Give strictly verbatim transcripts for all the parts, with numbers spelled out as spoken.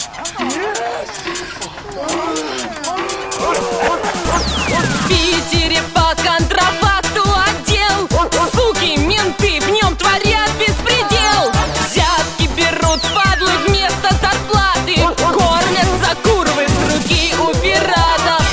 В Питере по контрафакту отдел. Суки, менты в нем творят беспредел. Взятки берут, падлы, вместо зарплаты. Кормят за курвы с руки у пиратов.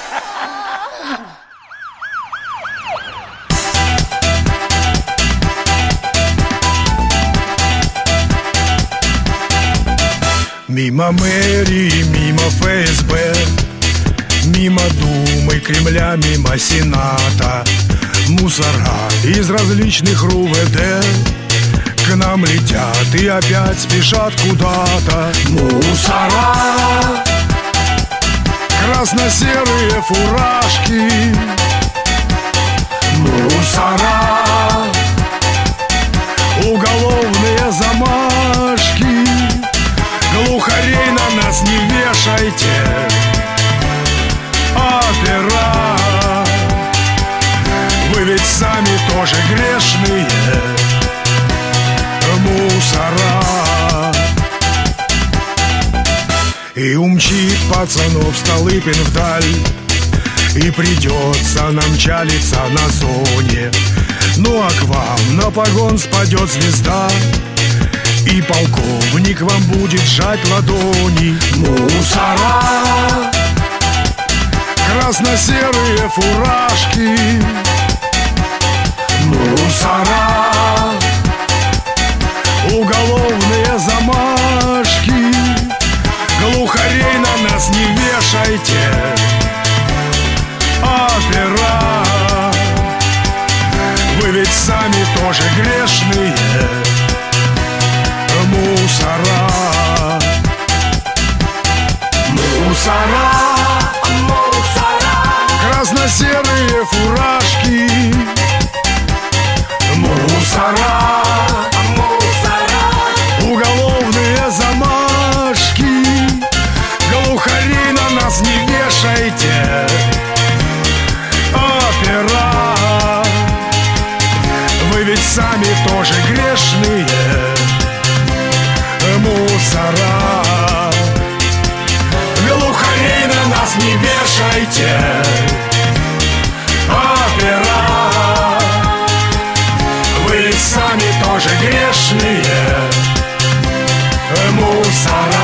Мимо мэрии, мимо ФСБ, мимо Думы, Кремля, мимо Сената. Мусора из различных РУВД к нам летят и опять спешат куда-то. Мусора, красно-серые фуражки. Мусора, уголовные замашки. Глухарей на нас не вешайте, опера. Вы ведь сами тоже грешные мусора. И умчит пацанов Столыпин вдаль, и придется нам чалиться на зоне. Ну а к вам на погон спадет звезда, и полковник вам будет сжать ладони. Мусора, красно-серые фуражки. Мусора, уголовные замашки. Глухарей на нас не вешайте, опера. Вы ведь сами тоже грешные мусора. Мусора, мусора, красно-серые фуражки. Мусора, мусора, уголовные замашки. Глухарей на нас не вешайте, опера. Вы ведь сами тоже грешные мусора. Глухарей на нас не вешайте, опера. Вы ведь сами тоже грешные мусора.